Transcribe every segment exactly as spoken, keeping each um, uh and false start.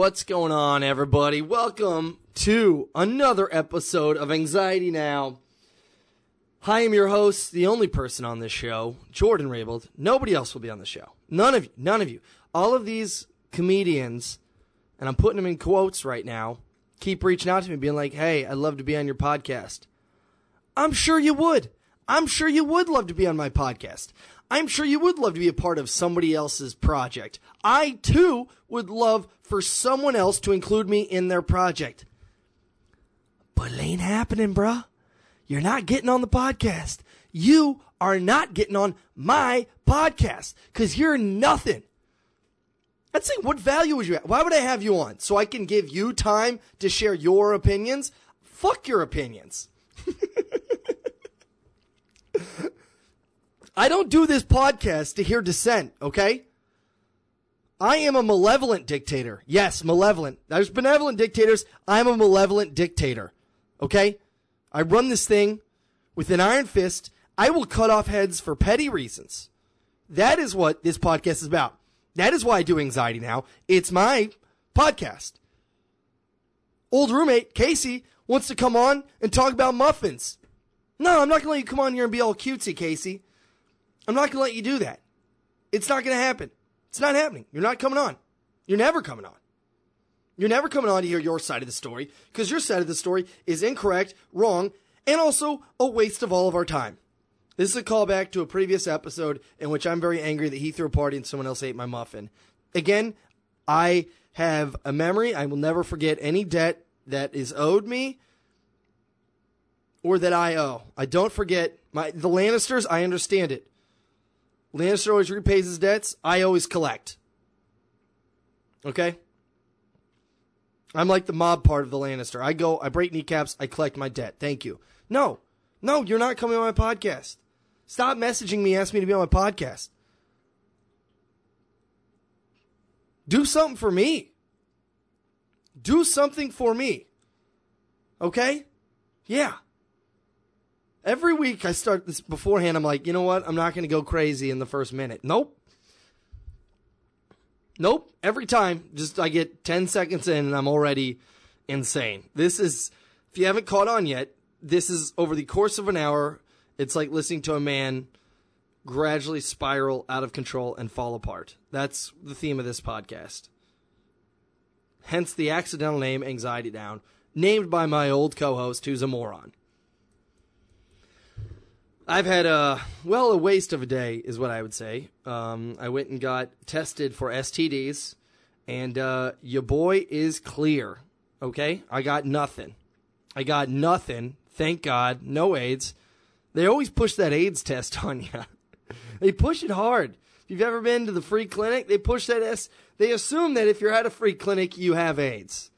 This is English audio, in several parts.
What's going on, everybody? Welcome to another episode of Anxiety Now. I am your host, the only person on this show, Jordan Raybould. Nobody else will be on the show. None of you. None of you. All of these comedians, and I'm putting them in quotes right now, keep reaching out to me being like, hey, I'd love to be on your podcast. I'm sure you would. I'm sure you would love to be on my podcast. I'm sure you would love to be a part of somebody else's project. I, too, would love for someone else to include me in their project. But it ain't happening, bruh. You're not getting on the podcast. You are not getting on my podcast because you're nothing. I'd say, what value would you have? Why would I have you on? So I can give you time to share your opinions? Fuck your opinions. I don't do this podcast to hear dissent, okay? I am a malevolent dictator. Yes, malevolent. There's benevolent dictators. I'm a malevolent dictator, okay? I run this thing with an iron fist. I will cut off heads for petty reasons. That is what this podcast is about. That is why I do Anxiety Now. It's my podcast. Old roommate, Casey, wants to come on and talk about muffins. No, I'm not going to let you come on here and be all cutesy, Casey. I'm not going to let you do that. It's not going to happen. It's not happening. You're not coming on. You're never coming on. You're never coming on to hear your side of the story because your side of the story is incorrect, wrong, and also a waste of all of our time. This is a callback to a previous episode in which I'm very angry that he threw a party and someone else ate my muffin. Again, I have a memory. I will never forget any debt that is owed me or that I owe. I don't forget. My the Lannisters, I understand it. Lannister always repays his debts. I always collect. Okay? I'm like the mob part of the Lannister. I go, I break kneecaps, I collect my debt. Thank you. No. No, you're not coming on my podcast. Stop messaging me, asking me to be on my podcast. Do something for me. Do something for me. Okay? Yeah. Every week I start this beforehand, I'm like, you know what? I'm not going to go crazy in the first minute. Nope. Nope. Every time, just I get ten seconds in and I'm already insane. This is, if you haven't caught on yet, this is over the course of an hour. It's like listening to a man gradually spiral out of control and fall apart. That's the theme of this podcast. Hence the accidental name, Anxiety Down, named by my old co-host who's a moron. I've had a, well, a waste of a day is what I would say. Um, I went and got tested for S T Ds, and uh, your boy is clear, okay? I got nothing. I got nothing, thank God, no AIDS. They always push that AIDS test on you. They push it hard. If you've ever been to the free clinic, they push that S. They assume that if you're at a free clinic, you have AIDS.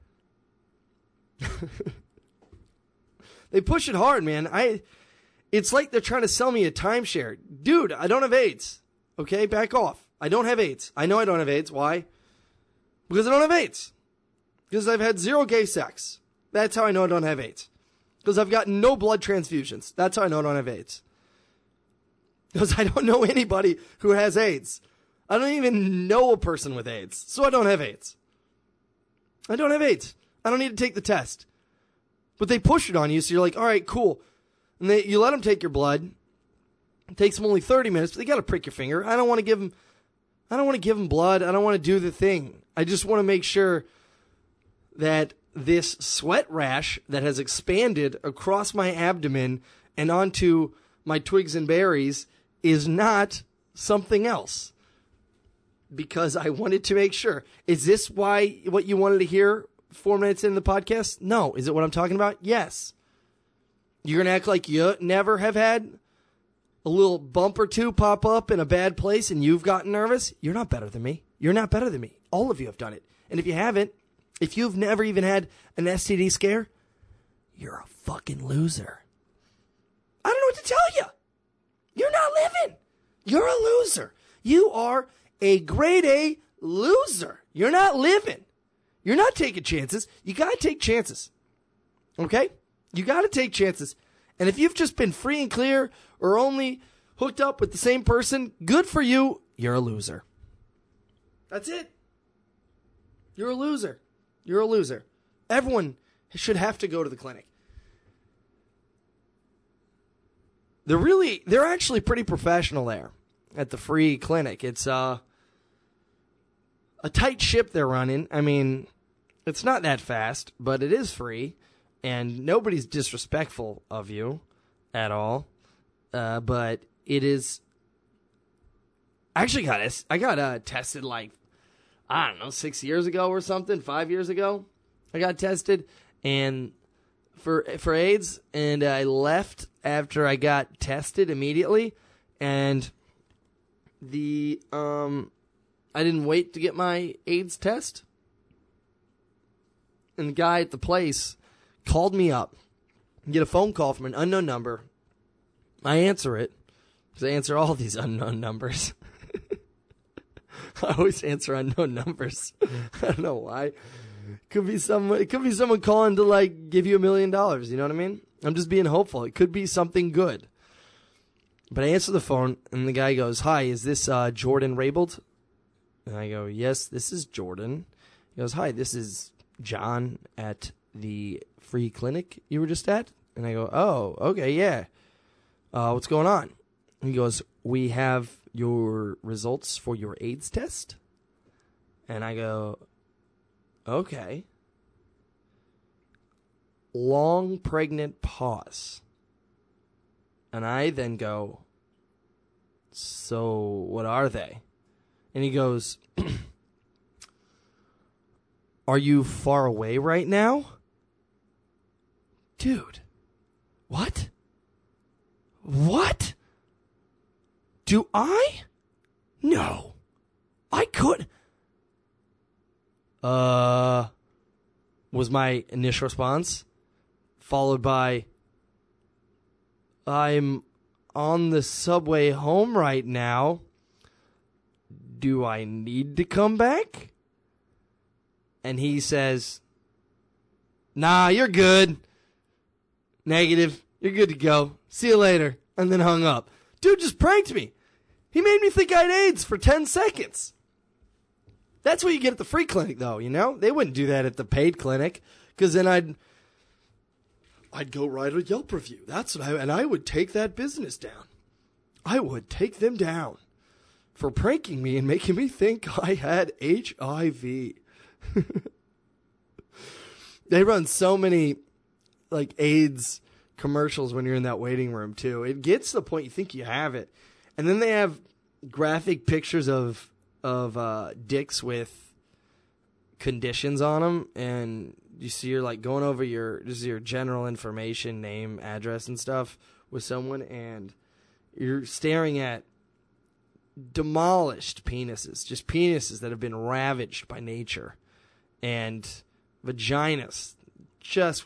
They push it hard, man. I... It's like they're trying to sell me a timeshare. Dude, I don't have AIDS. Okay, back off. I don't have AIDS. I know I don't have AIDS. Why? Because I don't have AIDS. Because I've had zero gay sex. That's how I know I don't have AIDS. Because I've gotten no blood transfusions. That's how I know I don't have AIDS. Because I don't know anybody who has AIDS. I don't even know a person with AIDS. So I don't have AIDS. I don't have AIDS. I don't need to take the test. But they push it on you, so you're like, all right, cool. And they, you let them take your blood. It takes them only thirty minutes, but they got to prick your finger. I don't want to give them, I don't want to give them blood. I don't want to do the thing. I just want to make sure that this sweat rash that has expanded across my abdomen and onto my twigs and berries is not something else. Because I wanted to make sure. Is this why, what you wanted to hear four minutes into the podcast? No. Is it what I'm talking about? Yes. You're going to act like you never have had a little bump or two pop up in a bad place and you've gotten nervous? You're not better than me. You're not better than me. All of you have done it. And if you haven't, if you've never even had an S T D scare, you're a fucking loser. I don't know what to tell you. You're not living. You're a loser. You are a grade A loser. You're not living. You're not taking chances. You got to take chances. Okay? You got to take chances. And if you've just been free and clear or only hooked up with the same person, good for you. You're a loser. That's it. You're a loser. You're a loser. Everyone should have to go to the clinic. They're really, they're actually pretty professional there at the free clinic. It's uh, a tight ship they're running. I mean, it's not that fast, but it is free, and nobody's disrespectful of you at all. Uh, but it is. I actually got I got uh, tested like I don't know six years ago or something, five years ago. I got tested and for for AIDS, and I left after I got tested immediately, and the um I didn't wait to get my AIDS test, and the guy at the place called me up, get a phone call from an unknown number. I answer it because I answer all these unknown numbers. I always answer unknown numbers. I don't know why. Could be someone. It could be someone calling to like give you a million dollars. You know what I mean? I'm just being hopeful. It could be something good. But I answer the phone, and the guy goes, "Hi, is this uh, Jordan Raybould?" And I go, "Yes, this is Jordan." He goes, "Hi, this is John at the free clinic you were just at." And I go, "Oh, okay, yeah. Uh, what's going on?" He goes, "We have your results for your AIDS test." And I go, "Okay." Long pregnant pause. And I then go, "So what are they?" And he goes, "Are you far away right now?" Dude, what? What? Do I? No. I could. Uh, was my initial response, followed by, "I'm on the subway home right now. Do I need to come back?" And he says, "Nah, you're good. Negative. You're good to go. See you later." And then hung up. Dude just pranked me. He made me think I had AIDS for ten seconds. That's what you get at the free clinic, though, you know? They wouldn't do that at the paid clinic, because then I'd I'd go write a Yelp review. That's what I, and I would take that business down. I would take them down for pranking me and making me think I had H I V. They run so many, like, AIDS commercials when you're in that waiting room, too. It gets to the point you think you have it. And then they have graphic pictures of of uh, dicks with conditions on them, and you see you're like going over your just your general information, name, address, and stuff with someone, and you're staring at demolished penises, just penises that have been ravaged by nature, and vaginas, just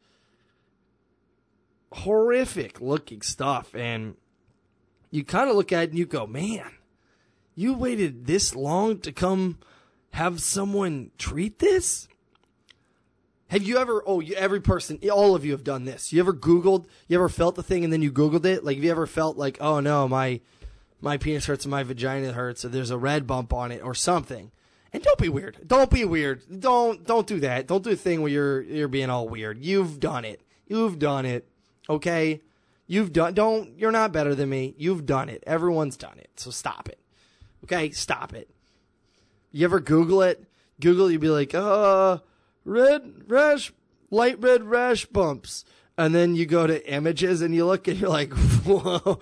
horrific looking stuff, and you kind of look at it and you go, man, you waited this long to come have someone treat this? Have you ever, oh, you, every person, all of you have done this. You ever Googled, you ever felt the thing and then you Googled it? Like, have you ever felt like, oh no, my my penis hurts and my vagina hurts, or there's a red bump on it or something? And don't be weird. Don't be weird. Don't don't do that. Don't do a thing where you're you're being all weird. You've done it. You've done it. Okay? You've done, don't, you're not better than me. You've done it. Everyone's done it. So stop it. Okay? Stop it. You ever Google it? Google, you'd be like, uh, red rash, light red rash bumps. And then you go to images and you look and you're like, whoa,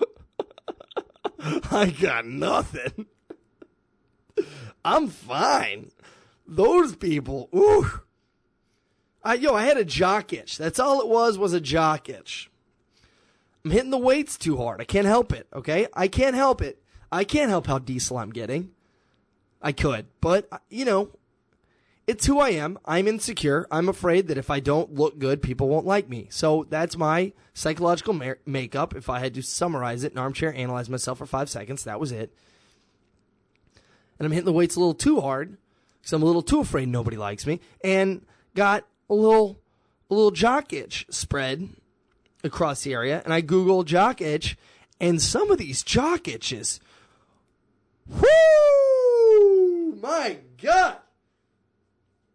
I got nothing. I'm fine. Those people, ooh. I, yo, I had a jock itch. That's all it was, was a jock itch. I'm hitting the weights too hard. I can't help it, okay? I can't help it. I can't help how diesel I'm getting. I could, but, you know, it's who I am. I'm insecure. I'm afraid that if I don't look good, people won't like me. So that's my psychological ma- makeup. If I had to summarize it in armchair, analyze myself for five seconds, that was it. And I'm hitting the weights a little too hard because I'm a little too afraid nobody likes me, and got a little, a little jock itch spread across the area, and I Googled jock itch, and some of these jock itches, whoo, my God,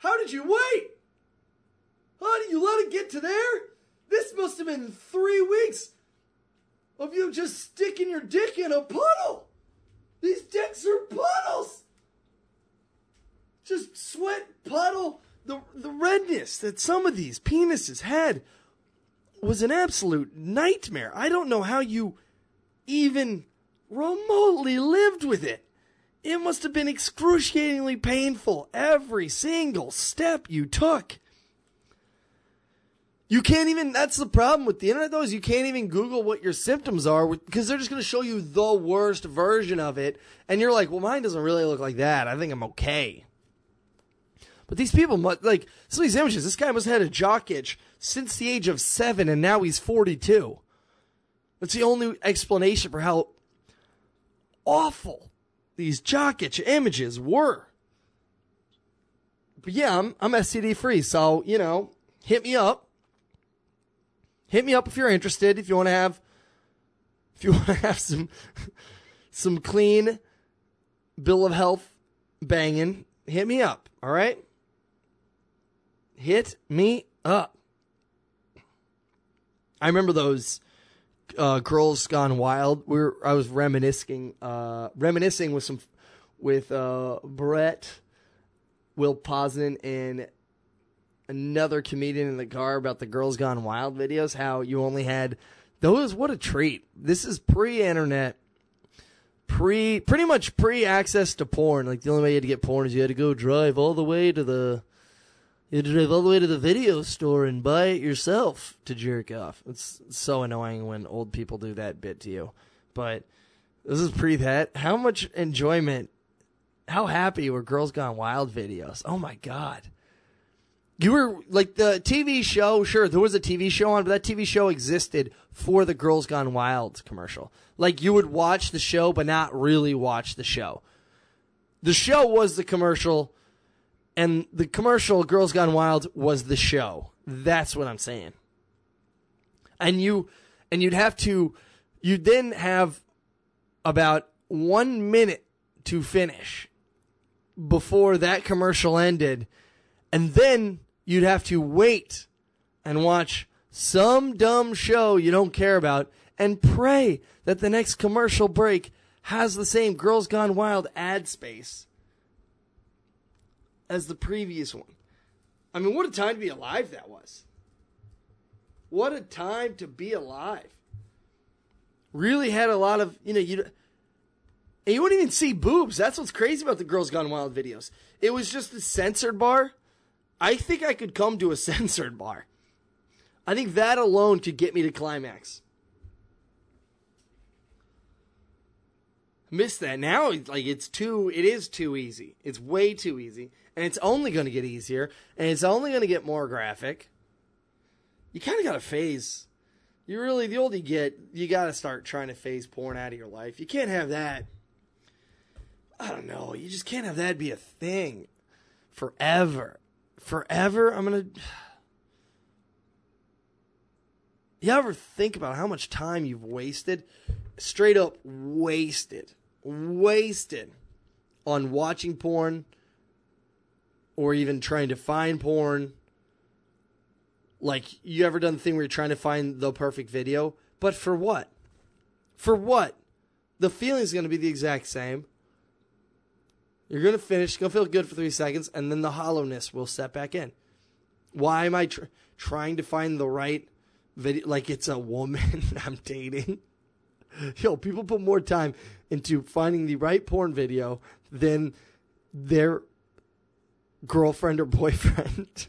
How did you wait? How did you let it get to there? This must have been three weeks of you just sticking your dick in a puddle. These dicks are puddles. Just sweat puddle. The, the redness that some of these penises had was an absolute nightmare. I don't know how you even remotely lived with it. It must have been excruciatingly painful every single step you took. You can't even, that's the problem with the internet though, is you can't even Google what your symptoms are because they're just going to show you the worst version of it. And you're like, well, mine doesn't really look like that. I think I'm okay. But these people, like, some of these images, this guy must have had a jock itch since the age of seven and now he's forty-two. That's the only explanation for how awful these jock itch images were. But yeah, I'm, I'm S T D free, so, you know, hit me up. Hit me up if you're interested, if you want to have, if you want to have some, some clean bill of health banging, hit me up, all right? Hit me up. I remember those uh, Girls Gone Wild. We were, I was reminiscing, uh, reminiscing with some, with uh, Brett, Will Posnan, and another comedian in the car about the Girls Gone Wild videos. How you only had those. What a treat! This is pre-internet, pre, pretty much pre-access to porn. Like the only way you had to get porn is you had to go drive all the way to the. You had to drive all the way to the video store and buy it yourself to jerk off. It's so annoying when old people do that bit to you. But this is pre that. How much enjoyment, how happy were Girls Gone Wild videos? Oh my God. You were, like, the T V show, sure, there was a T V show on, but that T V show existed for the Girls Gone Wild commercial. Like, you would watch the show, but not really watch the show. The show was the commercial, and the commercial, Girls Gone Wild, was the show. That's what I'm saying. And you, and you'd have to, you'd then have about one minute to finish before that commercial ended, and then you'd have to wait and watch some dumb show you don't care about and pray that the next commercial break has the same Girls Gone Wild ad space as the previous one. I mean, what a time to be alive that was. What a time to be alive. Really had a lot of, you know, you and you wouldn't even see boobs. That's what's crazy about the Girls Gone Wild videos. It was just the censored bar. I think I could come to a censored bar. I think that alone could get me to climax. Missed that. Now, like, it's too, it is too easy. It's way too easy. And it's only going to get easier. And it's only going to get more graphic. You kind of got to phase. You really, the older you get, you got to start trying to phase porn out of your life. You can't have that. I don't know. You just can't have that be a thing forever. Forever, I'm going to... You ever think about how much time you've wasted? Straight up wasted. Wasted on watching porn or even trying to find porn. Like, you ever done the thing where you're trying to find the perfect video? But for what? For what? The feeling's going to be the exact same. You're going to finish, it's going to feel good for three seconds, and then the hollowness will set back in. Why am I tr- trying to find the right video? Like it's a woman I'm dating. Yo, people put more time into finding the right porn video than their girlfriend or boyfriend.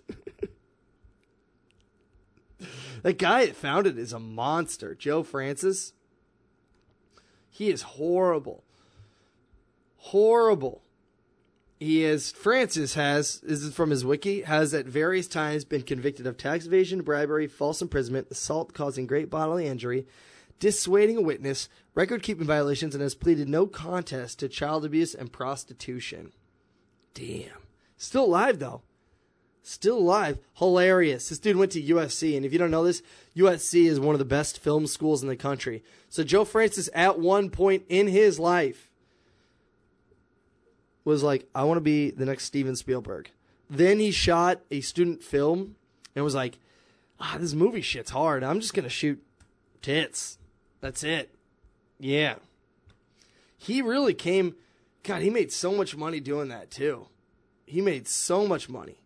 That guy that found it is a monster. Joe Francis. He is horrible. Horrible. He is, Francis has, this is from his wiki, has at various times been convicted of tax evasion, bribery, false imprisonment, assault causing great bodily injury, dissuading a witness, record-keeping violations, and has pleaded no contest to child abuse and prostitution. Damn. Still alive, though. Still alive. Hilarious. This dude went to U S C, and if you don't know this, U S C is one of the best film schools in the country. So Joe Francis, at one point in his life, was like, I want to be the next Steven Spielberg. then he shot a student film and was like, ah, this movie shit's hard. I'm just going to shoot tits. That's it. Yeah. He really came, God, he made so much money doing that too. He made so much money.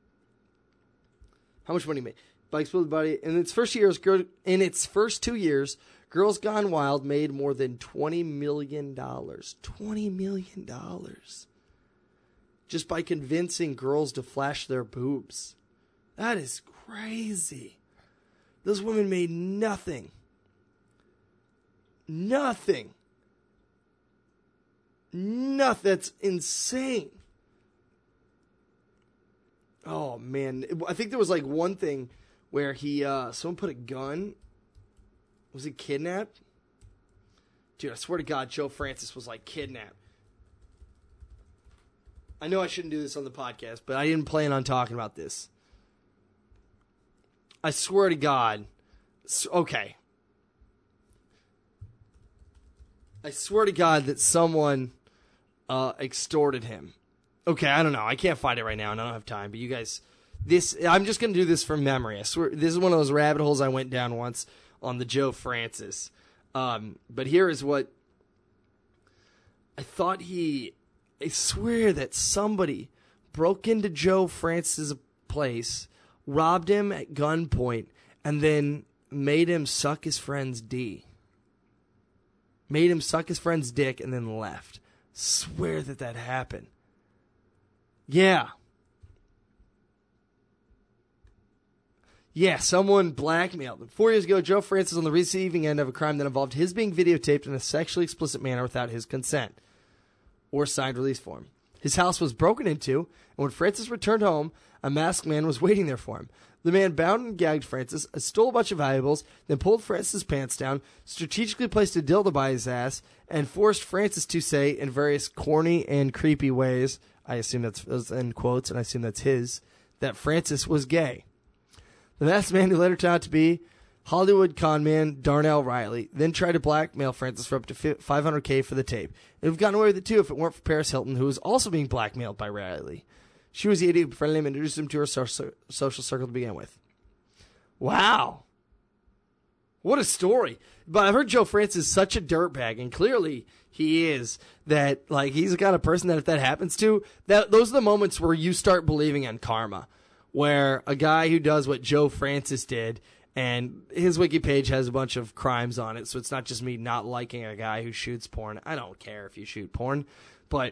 How much money he made? By Exploded Body. In its first years, in its first two years, Girls Gone Wild made more than twenty million dollars. twenty million dollars. Just by convincing girls to flash their boobs. That is crazy. Those women made nothing. Nothing. Nothing. That's insane. Oh, man. I think there was like one thing where he, uh, someone put a gun. Was he kidnapped? Dude, I swear to God, Joe Francis was like kidnapped. I know I shouldn't do this on the podcast, but I didn't plan on talking about this. I swear to God. Okay. I swear to God that someone uh, extorted him. Okay, I don't know. I can't find it right now, and I don't have time. But you guys, this I'm just going to do this from memory. I swear, this is one of those rabbit holes I went down once on the Joe Francis. Um, but here is what I thought he... I swear that somebody broke into Joe Francis' place, robbed him at gunpoint, and then made him suck his friend's D. Made him suck his friend's dick and then left. Swear that that happened. Yeah. Yeah, someone blackmailed him. Four years ago, Joe Francis was on the receiving end of a crime that involved his being videotaped in a sexually explicit manner without his consent or signed release form. His house was broken into, and when Francis returned home, a masked man was waiting there for him. The man bound and gagged Francis, stole a bunch of valuables, then pulled Francis' pants down, strategically placed a dildo by his ass, and forced Francis to say in various corny and creepy ways, I assume that's in quotes, and I assume that's his, that Francis was gay. The masked man, who later turned out to be Hollywood conman Darnell Riley, then tried to blackmail Francis for up to five hundred thousand dollars for the tape. It would have gotten away with it too if it weren't for Paris Hilton, who was also being blackmailed by Riley. She was the idiot who befriended him and introduced him to her so- social circle to begin with. Wow. What a story. But I've heard Joe Francis is such a dirtbag, and clearly he is, that like he's the kind of person that if that happens to, that those are the moments where you start believing in karma, where a guy who does what Joe Francis did, and his wiki page has a bunch of crimes on it, so it's not just me not liking a guy who shoots porn. I don't care if you shoot porn, but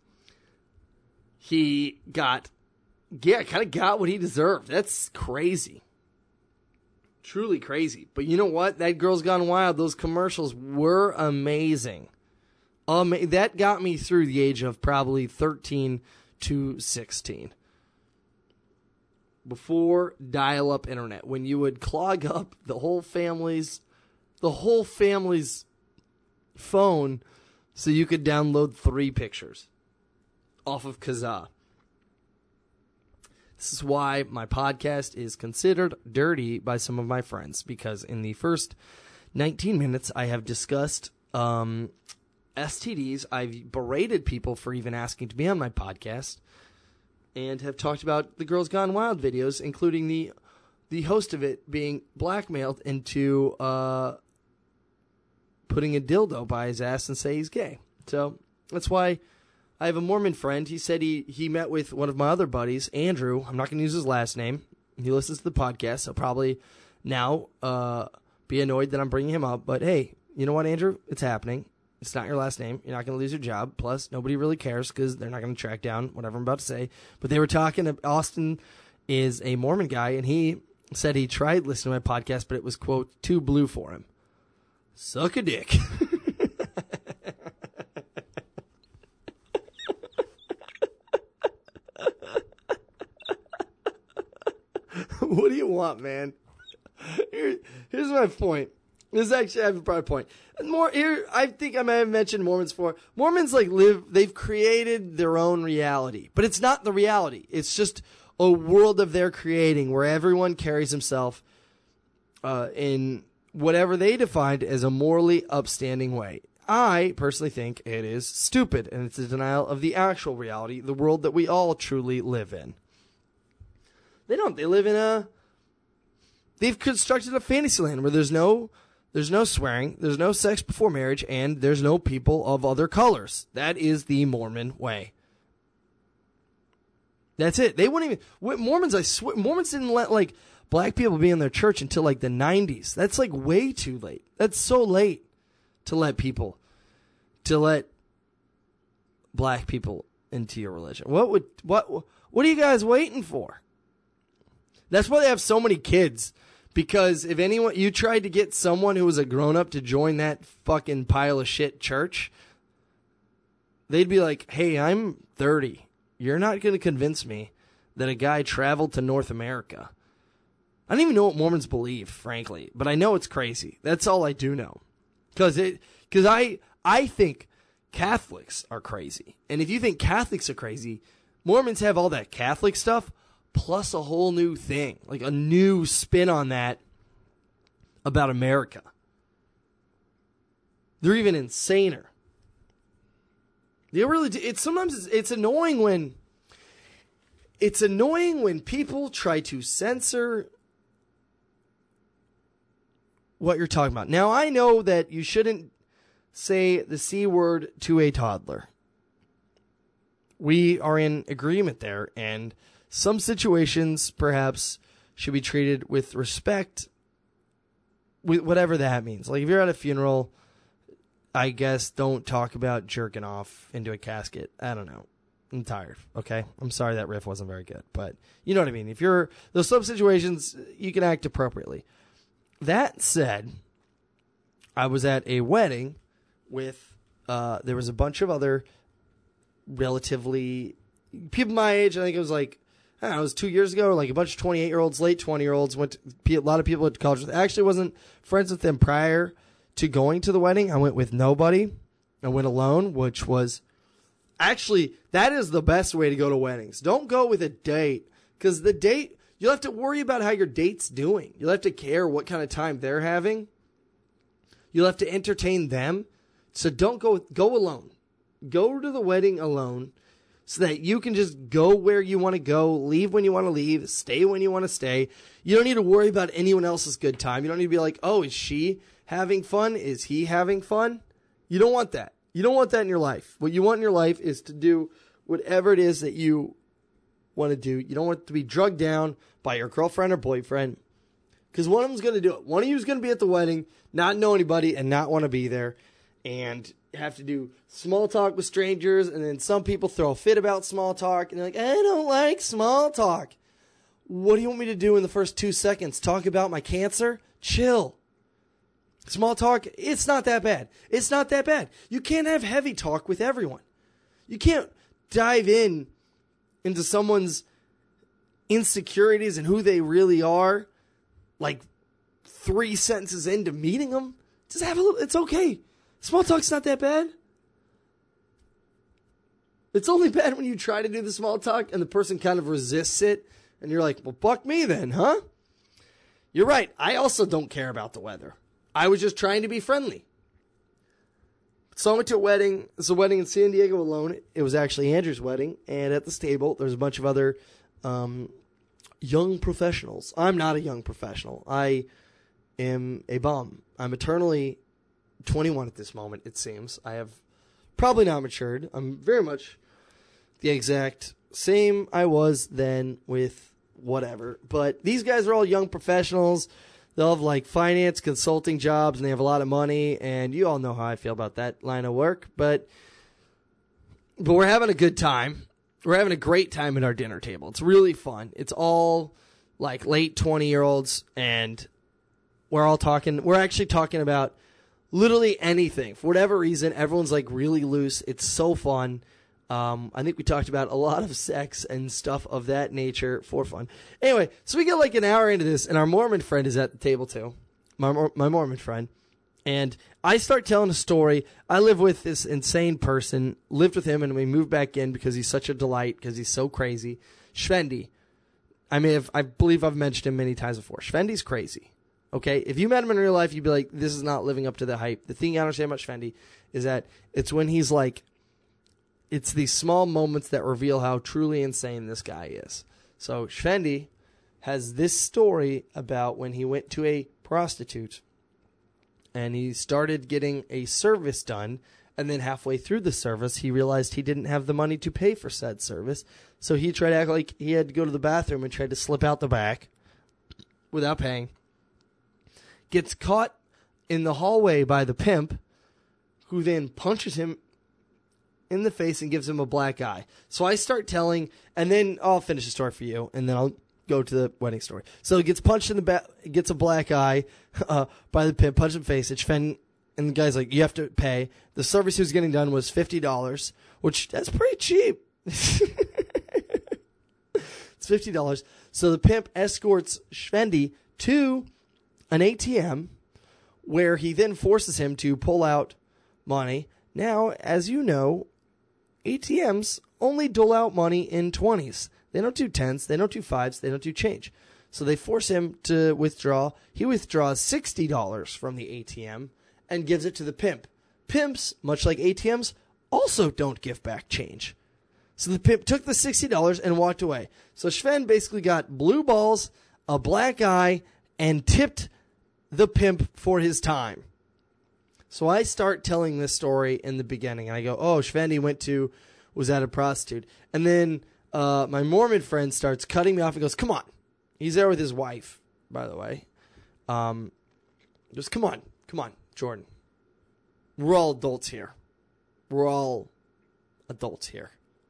he got, yeah, kind of got what he deserved. That's crazy. Truly crazy. But you know what? That Girls Gone Wild, those commercials were amazing. Um, that got me through the age of probably thirteen to sixteen. Before dial-up internet, when you would clog up the whole family's, the whole family's phone so you could download three pictures off of Kazaa. This is why my podcast is considered dirty by some of my friends, because in the first nineteen minutes I have discussed um, S T Ds. I've berated people for even asking to be on my podcast, and have talked about the Girls Gone Wild videos, including the the host of it being blackmailed into uh, putting a dildo by his ass and say he's gay. So that's why I have a Mormon friend. He said he, he met with one of my other buddies, Andrew. I'm not going to use his last name. He listens to the podcast, so probably now uh, be annoyed that I'm bringing him up. But hey, you know what, Andrew? It's happening. It's not your last name. You're not going to lose your job. Plus, nobody really cares because they're not going to track down whatever I'm about to say. But they were talking. Austin is a Mormon guy, and he said he tried listening to my podcast, but it was, quote, too blue for him. Suck a dick. What do you want, man? Here, here's my point. This is actually, I have a broad point. More here, I think I may have mentioned Mormons before. Mormons like live, they've created their own reality, but it's not the reality. It's just a world of their creating where everyone carries himself uh, in whatever they defined as a morally upstanding way. I personally think it is stupid, and it's a denial of the actual reality, the world that we all truly live in. They don't. They live in a... They've constructed a fantasy land where there's no... There's no swearing, there's no sex before marriage, and there's no people of other colors. That is the Mormon way. That's it. They wouldn't even... Mormons, I swear... Mormons didn't let, like, black people be in their church until, like, the nineties. That's, like, way too late. That's so late to let people... To let black people into your religion. What would... What, what are you guys waiting for? That's why they have so many kids... Because if anyone, you tried to get someone who was a grown-up to join that fucking pile of shit church, they'd be like, hey, I'm thirty. You're not going to convince me that a guy traveled to North America. I don't even know what Mormons believe, frankly, but I know it's crazy. That's all I do know. Because it, because I, I think Catholics are crazy. And if you think Catholics are crazy, Mormons have all that Catholic stuff, plus a whole new thing, like a new spin on that about America. They're even insaner. They really do. It's sometimes it's, it's annoying when it's annoying when people try to censor what you're talking about. Now, I know that you shouldn't say the C word to a toddler. We are in agreement there, and some situations, perhaps, should be treated with respect, with whatever that means. Like, if you're at a funeral, I guess don't talk about jerking off into a casket. I don't know. I'm tired, okay? I'm sorry that riff wasn't very good, but you know what I mean. If you're, there's some situations, you can act appropriately. That said, I was at a wedding with, uh, there was a bunch of other relatively, people my age, I think it was like, I don't know, it was two years ago, like a bunch of twenty-eight-year-olds, late twenty-year-olds, went to, a lot of people went to college with. I actually wasn't friends with them prior to going to the wedding. I went with nobody. I went alone, which was, actually, that is the best way to go to weddings. Don't go with a date, because the date, you'll have to worry about how your date's doing. You'll have to care what kind of time they're having. You'll have to entertain them. So don't go, go alone. Go to the wedding alone, so that you can just go where you want to go, leave when you want to leave, stay when you want to stay. You don't need to worry about anyone else's good time. You don't need to be like, oh, is she having fun? Is he having fun? You don't want that. You don't want that in your life. What you want in your life is to do whatever it is that you want to do. You don't want to be drugged down by your girlfriend or boyfriend, because one of them's going to do it. One of you is going to be at the wedding, not know anybody, and not want to be there, and have to do small talk with strangers, and then some people throw a fit about small talk, and they're like, I don't like small talk. What do you want me to do in the first two seconds? Talk about my cancer? Chill. Small talk, it's not that bad. It's not that bad. You can't have heavy talk with everyone. You can't dive in into someone's insecurities and who they really are, like three sentences into meeting them. Just have a little, it's okay. Small talk's not that bad. It's only bad when you try to do the small talk and the person kind of resists it, and you're like, well, fuck me then, huh? You're right. I also don't care about the weather. I was just trying to be friendly. So I went to a wedding. It's a wedding in San Diego alone. It was actually Andrew's wedding, and at the table, there's a bunch of other um, young professionals. I'm not a young professional. I am a bum. I'm eternally twenty-one at this moment, it seems. I have probably not matured. I'm very much the exact same I was then with whatever. But these guys are all young professionals. They'll have like finance consulting jobs, and they have a lot of money, and you all know how I feel about that line of work. But but we're having a good time. We're having a great time at our dinner table. It's really fun. It's all like late twenty-year-olds, and we're all talking. We're actually talking about literally anything. For whatever reason, everyone's like really loose. It's so fun. Um, I think we talked about a lot of sex and stuff of that nature for fun. Anyway, so we get like an hour into this, and our Mormon friend is at the table too. My my Mormon friend. And I start telling a story. I live with this insane person, lived with him, and we moved back in because he's such a delight, because he's so crazy. Shvendi. I mean, if, I believe I've mentioned him many times before. Shvendi's crazy. Okay? If you met him in real life, you'd be like, this is not living up to the hype. The thing you understand about Shvendi is that it's when he's like, it's these small moments that reveal how truly insane this guy is. So Shvendi has this story about when he went to a prostitute and he started getting a service done, and then halfway through the service, he realized he didn't have the money to pay for said service, so he tried to act like he had to go to the bathroom and tried to slip out the back without paying. Gets caught in the hallway by the pimp, who then punches him in the face and gives him a black eye. So I start telling, and then I'll finish the story for you, and then I'll go to the wedding story. So he gets punched in the back, gets a black eye uh, by the pimp, punched in the face. It's Sven, and the guy's like, you have to pay. The service he was getting done was fifty dollars, which that's pretty cheap. It's fifty dollars. So the pimp escorts Shvendi to an A T M where he then forces him to pull out money. Now, as you know, A T Ms only dole out money in twenties. They don't do tens, they don't do fives, they don't do change. So they force him to withdraw. He withdraws sixty dollars from the A T M and gives it to the pimp. Pimps, much like A T Ms, also don't give back change. So the pimp took the sixty dollars and walked away. So Sven basically got blue balls, a black eye, and tipped the pimp for his time. So I start telling this story in the beginning, and I go, oh, Shvendi went to, was at a prostitute. And then uh, my Mormon friend starts cutting me off and goes, come on. He's there with his wife, by the way. Um, just come on, come on, Jordan. We're all adults here. We're all adults here.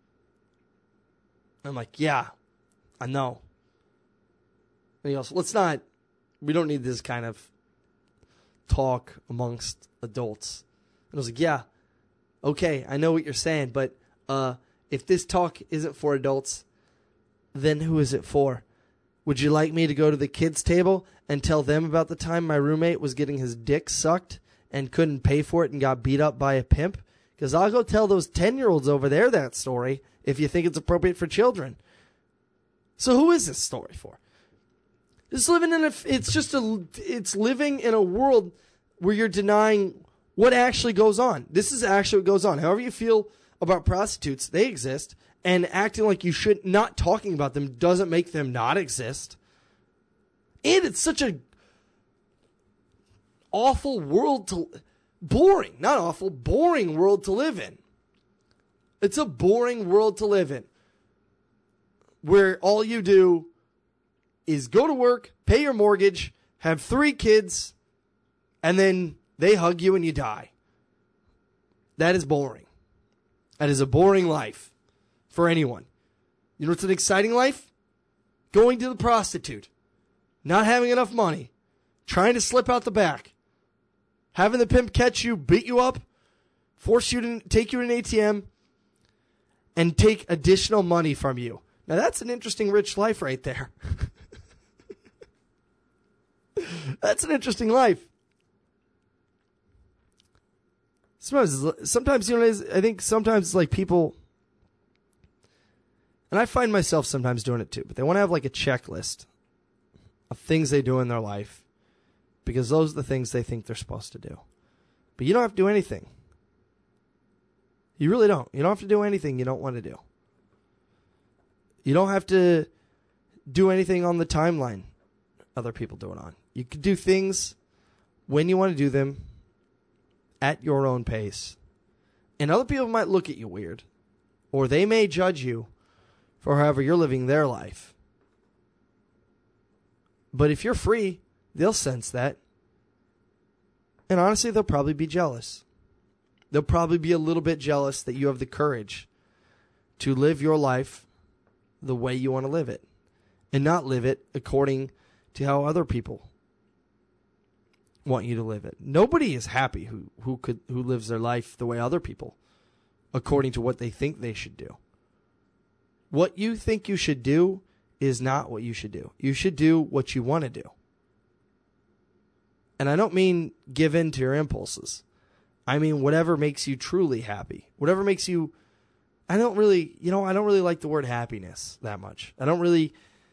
I'm like, yeah, I know. And he goes, let's not, we don't need this kind of talk amongst adults. And I was like, yeah, okay, I know what you're saying, but uh, if this talk isn't for adults, then who is it for? Would you like me to go to the kids' table and tell them about the time my roommate was getting his dick sucked and couldn't pay for it and got beat up by a pimp? Because I'll go tell those ten-year-olds over there that story if you think it's appropriate for children. So who is this story for? It's living in a, it's just a, it's living in a world where you're denying what actually goes on. This is actually what goes on. However you feel about prostitutes, they exist, and acting like you should, not talking about them doesn't make them not exist. And it's such a awful world to, boring, not awful, boring world to live in. It's a boring world to live in, where all you do is go to work, pay your mortgage, have three kids, and then they hug you and you die. That is boring. That is a boring life for anyone. You know what's an exciting life? Going to the prostitute, not having enough money, trying to slip out the back, having the pimp catch you, beat you up, force you to take you to an A T M, and take additional money from you. Now that's an interesting, rich life right there. That's an interesting life. Sometimes, sometimes you know, I think sometimes it's like people, and I find myself sometimes doing it too, but they want to have like a checklist of things they do in their life because those are the things they think they're supposed to do. But you don't have to do anything. You really don't. You don't have to do anything you don't want to do. You don't have to do anything on the timeline other people do it on. You can do things when you want to do them at your own pace. And other people might look at you weird, or they may judge you for however you're living their life. But if you're free, they'll sense that. And honestly, they'll probably be jealous. They'll probably be a little bit jealous that you have the courage to live your life the way you want to live it, and not live it according to how other people want you to live it. Nobody is happy who, who could who lives their life the way other people, according to what they think they should do. What you think you should do is not what you should do. You should do what you want to do. And I don't mean give in to your impulses. I mean whatever makes you truly happy. Whatever makes you... I don't really, you know, I don't really like the word happiness that much. I don't really...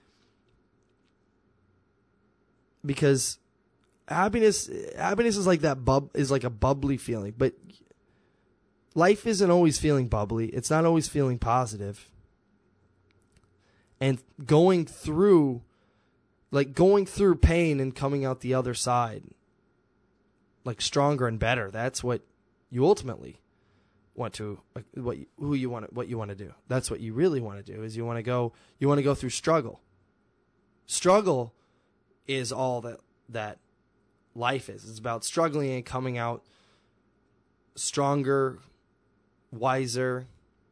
Because happiness happiness is like that bub is like a bubbly feeling. But life isn't always feeling bubbly. It's not always feeling positive. And going through like going through pain and coming out the other side, like stronger and better. That's what you ultimately want to, what you, who you want, what you want to do. That's what you really want to do. Is you want to go, you want to go through struggle. Struggle is all that that life is. It's about struggling and coming out stronger, wiser,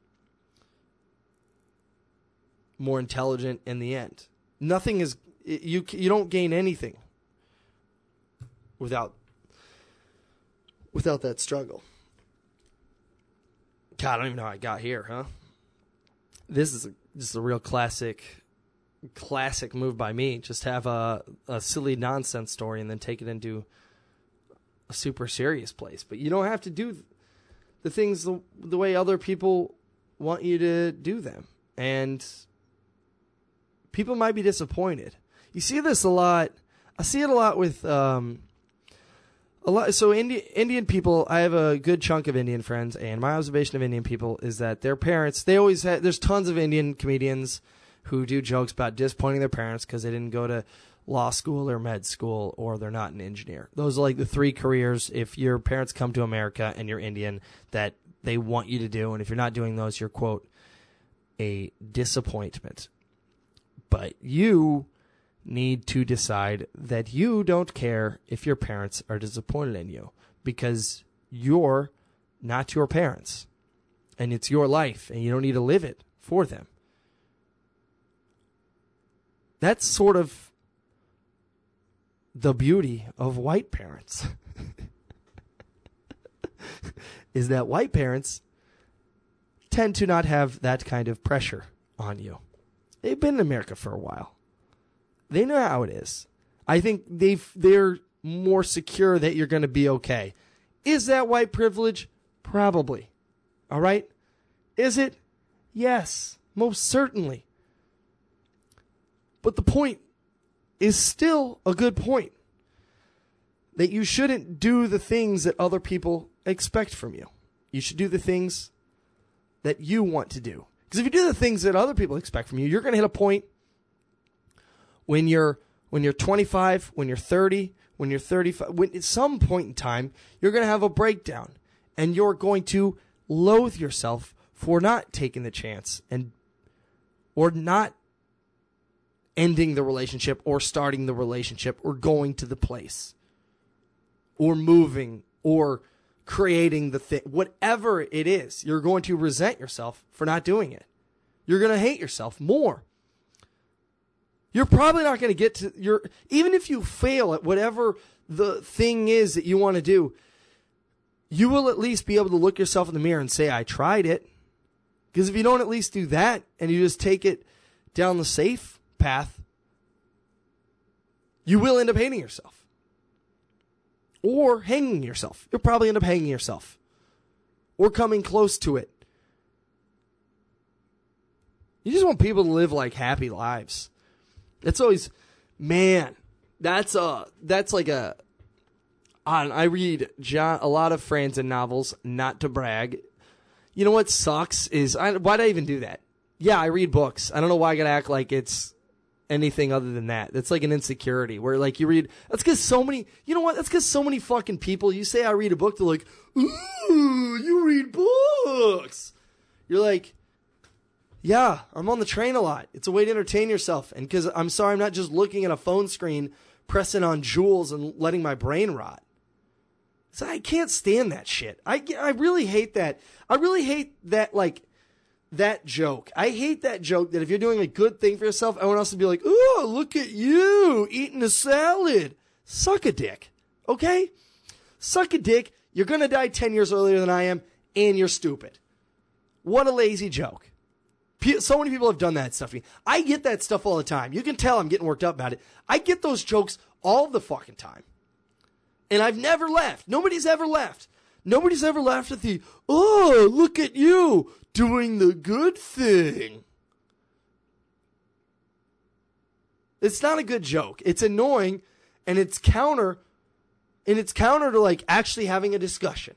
more intelligent in the end. Nothing is, you you don't gain anything without without that struggle. God, I don't even know how I got here, huh? This is a, just a real classic classic move by me. Just have a, a silly nonsense story and then take it into a super serious place. But you don't have to do the things the, the way other people want you to do them. And people might be disappointed. You see this a lot. I see it a lot with um, a lot. So Indi- Indian people, I have a good chunk of Indian friends, and my observation of Indian people is that their parents, they always had, there's tons of Indian comedians who do jokes about disappointing their parents because they didn't go to law school or med school or they're not an engineer. Those are like the three careers, if your parents come to America and you're Indian, that they want you to do. And if you're not doing those, you're, quote, a disappointment. But you need to decide that you don't care if your parents are disappointed in you because you're not your parents. And it's your life, and you don't need to live it for them. That's sort of the beauty of white parents. Is that white parents tend to not have that kind of pressure on you. They've been in America for a while. They know how it is. I think they've, they're more secure that you're going to be okay. Is that white privilege? Probably. All right? Is it? Yes, most certainly. But the point is still a good point. That you shouldn't do the things that other people expect from you. You should do the things that you want to do. Because if you do the things that other people expect from you, you're going to hit a point when you're when you're twenty-five, when you're thirty, when you're thirty-five, when at some point in time, you're going to have a breakdown. And you're going to loathe yourself for not taking the chance and or not ending the relationship or starting the relationship or going to the place or moving or creating the thing, whatever it is, you're going to resent yourself for not doing it. You're going to hate yourself more. You're probably not going to get to your, even if you fail at whatever the thing is that you want to do, you will at least be able to look yourself in the mirror and say, I tried it. Because if you don't at least do that and you just take it down the safe path, you will end up hating yourself. Or hanging yourself. You'll probably end up hanging yourself. Or coming close to it. You just want people to live like happy lives. It's always, man, that's a, that's like a, I read John, a lot of Franzen novels, not to brag. You know what sucks is, I, why'd I even do that? Yeah, I read books. I don't know why I gotta act like it's anything other than that. That's like an insecurity where like you read, that's because so many, you know what? That's because so many fucking people, you say I read a book, they're like, ooh, you read books. You're like, yeah, I'm on the train a lot. It's a way to entertain yourself. And because I'm sorry, I'm not just looking at a phone screen, pressing on jewels and letting my brain rot. So I can't stand that shit. I, I really hate that. I really hate that, like, that joke. I hate that joke that if you're doing a good thing for yourself, everyone else will be like, oh, look at you eating a salad. Suck a dick. Okay? Suck a dick. You're going to die ten years earlier than I am, and you're stupid. What a lazy joke. So many people have done that stuff. I get that stuff all the time. You can tell I'm getting worked up about it. I get those jokes all the fucking time. And I've never laughed. Nobody's ever laughed. Nobody's ever laughed at the, oh, look at you doing the good thing. It's not a good joke. It's annoying, and it's counter, and it's counter to like actually having a discussion.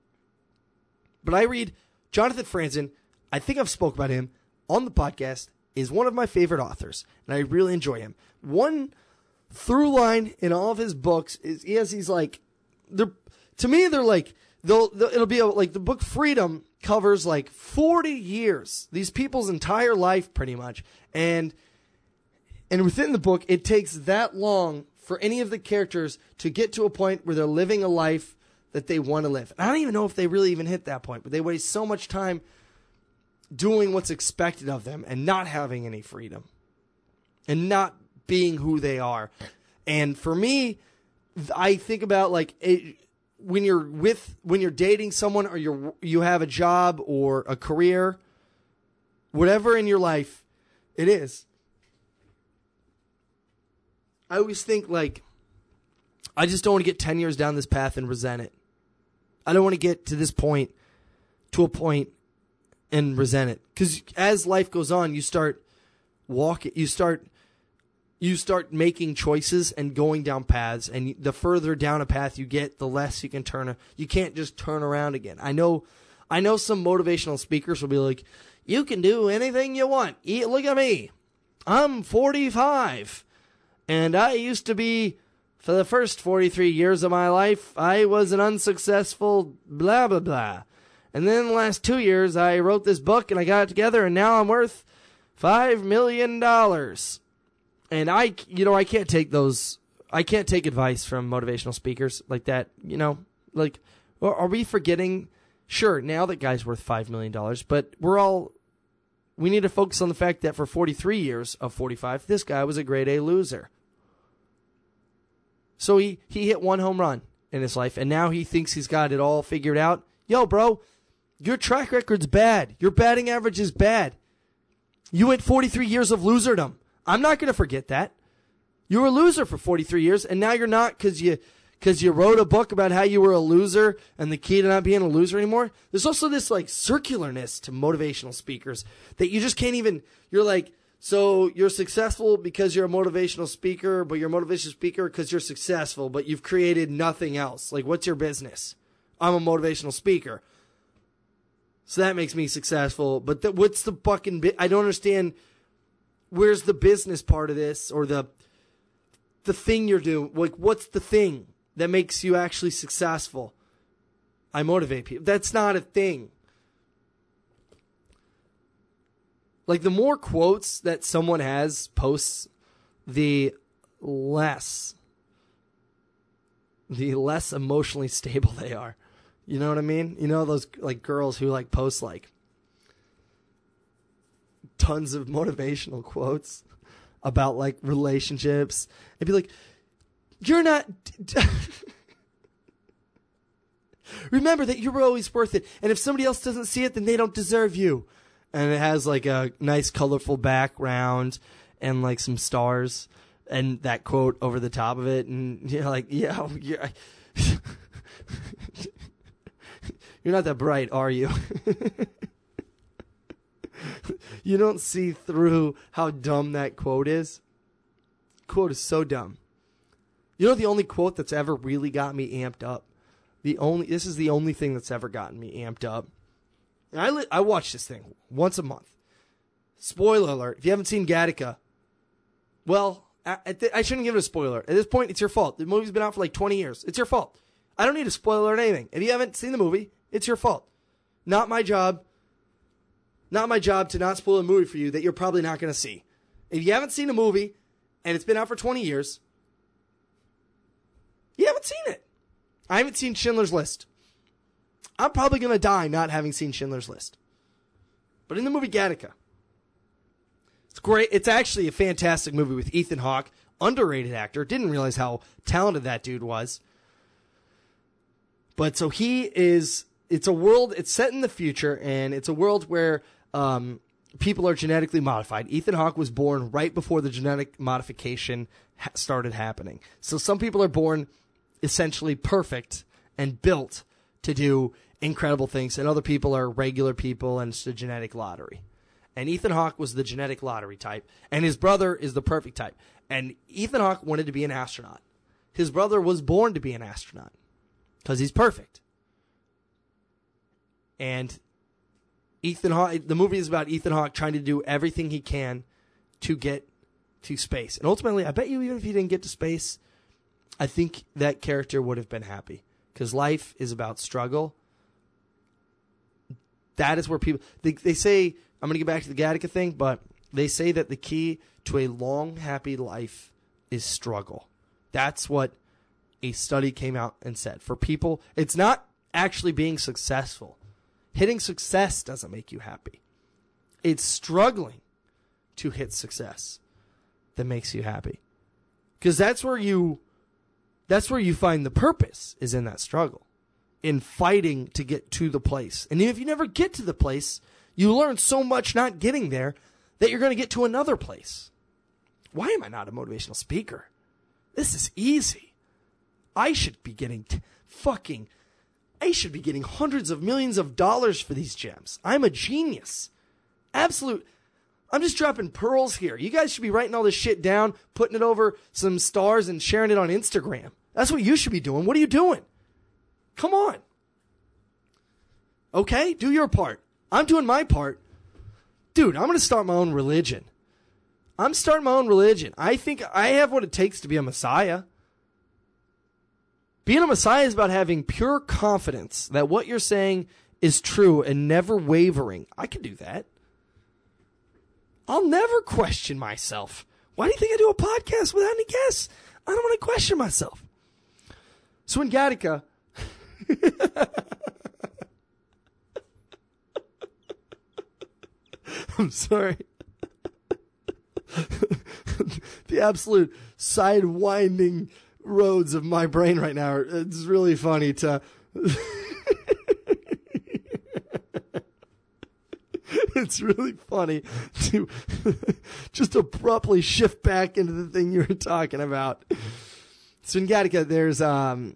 But I read Jonathan Franzen. I think I've spoke about him on the podcast is one of my favorite authors, and I really enjoy him. One through line in all of his books is he has these like, they're to me they're like they'll, they'll it'll be a, like the book Freedom covers like forty years, these people's entire life pretty much, and and within the book it takes that long for any of the characters to get to a point where they're living a life that they want to live. And I don't even know if they really even hit that point, but they waste so much time doing what's expected of them and not having any freedom and not being who they are. And for me, I think about like it, when you're with, when you're dating someone or you're, you have a job or a career, whatever in your life it is. I always think like, I just don't want to get ten years down this path and resent it. I don't want to get to this point, to a point and resent it. Because as life goes on, you start walking, you start, you start making choices and going down paths. And the further down a path you get, the less you can turn. A, you can't just turn around again. I know, I know some motivational speakers will be like, you can do anything you want. Look at me. I'm forty-five. And I used to be, for the first forty-three years of my life, I was an unsuccessful blah, blah, blah. And then the last two years, I wrote this book and I got it together and now I'm worth five million dollars. And I, you know, I can't take those, I can't take advice from motivational speakers like that, you know, like, are we forgetting? Sure, now that guy's worth five million dollars, but we're all, we need to focus on the fact that for forty-three years of forty-five, this guy was a grade A loser. So he, he hit one home run in his life, and now he thinks he's got it all figured out. Yo, bro, your track record's bad. Your batting average is bad. You went forty-three years of loserdom. I'm not going to forget that. You were a loser for forty-three years, and now you're not because you, because you wrote a book about how you were a loser and the key to not being a loser anymore. There's also this like circularness to motivational speakers that you just can't even, you're like, so you're successful because you're a motivational speaker, but you're a motivational speaker because you're successful, but you've created nothing else. Like, what's your business? I'm a motivational speaker. So that makes me successful. But th- what's the fucking bi- I don't understand. Where's the business part of this or the the thing you're doing? Like, what's the thing that makes you actually successful? I motivate people. That's not a thing. Like, the more quotes that someone has, posts, the less, the less emotionally stable they are. You know what I mean? You know those, like, girls who, like, post, like, tons of motivational quotes about, like, relationships. And be like, you're not... Remember that you were always worth it. And if somebody else doesn't see it, then they don't deserve you. And it has like a nice colorful background and like some stars and that quote over the top of it. And you're like, yeah, you're, you're not that bright, are you? You don't see through how dumb that quote is. Quote is so dumb. You know the only quote that's ever really got me amped up? The only This is the only thing that's ever gotten me amped up. And I li- I watch this thing once a month. Spoiler alert. If you haven't seen Gattaca, well, I, I shouldn't give it a spoiler. At this point, it's your fault. The movie's been out for like twenty years. It's your fault. I don't need a spoiler or anything. If you haven't seen the movie, it's your fault. Not my job. Not my job to not spoil a movie for you that you're probably not going to see. If you haven't seen a movie and it's been out for twenty years, you haven't seen it. I haven't seen Schindler's List. I'm probably going to die not having seen Schindler's List. But in the movie Gattaca, it's great. It's actually a fantastic movie with Ethan Hawke, underrated actor. Didn't realize how talented that dude was. But so he is, it's a world, it's set in the future, and it's a world where um, people are genetically modified. Ethan Hawke was born right before the genetic modification ha- started happening. So some people are born essentially perfect and built to do incredible things, and other people are regular people, and it's a genetic lottery. And Ethan Hawke was the genetic lottery type, and his brother is the perfect type. And Ethan Hawke wanted to be an astronaut. His brother was born to be an astronaut because he's perfect. And Ethan Hawke, the movie is about Ethan Hawke trying to do everything he can to get to space. And ultimately, I bet you even if he didn't get to space, I think that character would have been happy. Because life is about struggle. That is where people... They, they say... I'm going to get back to the Gattaca thing, but they say that the key to a long, happy life is struggle. That's what a study came out and said. For people, it's not actually being successful. Hitting success doesn't make you happy. It's struggling to hit success that makes you happy. Because that's where you that's where you find the purpose, is in that struggle. In fighting to get to the place. And if you never get to the place, you learn so much not getting there that you're going to get to another place. Why am I not a motivational speaker? This is easy. I should be getting t- fucking... I should be getting hundreds of millions of dollars for these gems. I'm a genius. Absolute. I'm just dropping pearls here. You guys should be writing all this shit down, putting it over some stars and sharing it on Instagram. That's what you should be doing. What are you doing? Come on. Okay, do your part. I'm doing my part. Dude, I'm going to start my own religion. I'm starting my own religion. I think I have what it takes to be a Messiah. Being a Messiah is about having pure confidence that what you're saying is true and never wavering. I can do that. I'll never question myself. Why do you think I do a podcast without any guests? I don't want to question myself. So in Gattaca... I'm sorry. The absolute sidewinding roads of my brain right now. It's really funny to... It's really funny to just abruptly shift back into the thing you were talking about. So in Gattaca, there's um,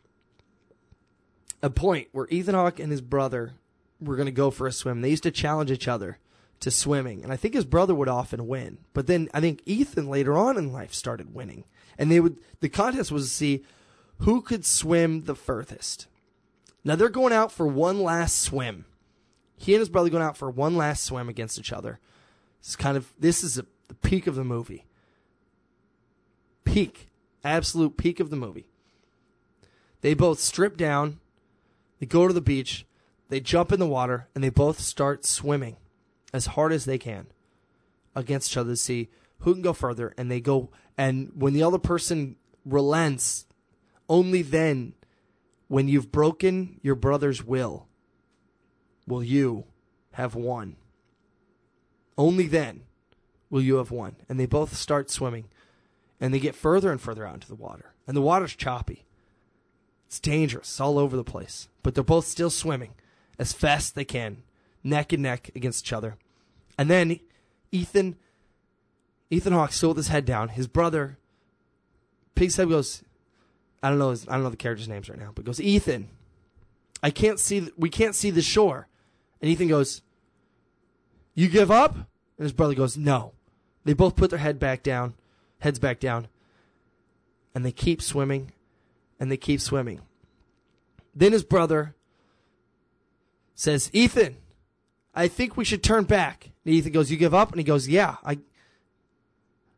a point where Ethan Hawke and his brother were going to go for a swim. They used to challenge each other to swimming, and I think his brother would often win. But then I think Ethan later on in life started winning. And they would the contest was to see who could swim the furthest. Now they're going out for one last swim. He and his brother going out for one last swim against each other. It's kind of this is a, the peak of the movie. Peak, absolute peak of the movie. They both strip down, they go to the beach, they jump in the water, and they both start swimming as hard as they can against each other to see who can go further. And they go, and when the other person relents, only then, when you've broken your brother's will, will you have won. Only then will you have won. And they both start swimming. And they get further and further out into the water. And the water's choppy. It's dangerous. It's all over the place. But they're both still swimming as fast as they can, neck and neck against each other. And then Ethan, Ethan Hawke still with his head down. His brother, Pig's head goes, I don't know his, I don't know the characters' names right now, but goes, Ethan, I can't see, we can't see the shore. And Ethan goes, you give up? And his brother goes, no. They both put their head back down, heads back down, and they keep swimming, and they keep swimming. Then his brother says, Ethan, I think we should turn back. And Ethan goes, you give up? And he goes, yeah, I,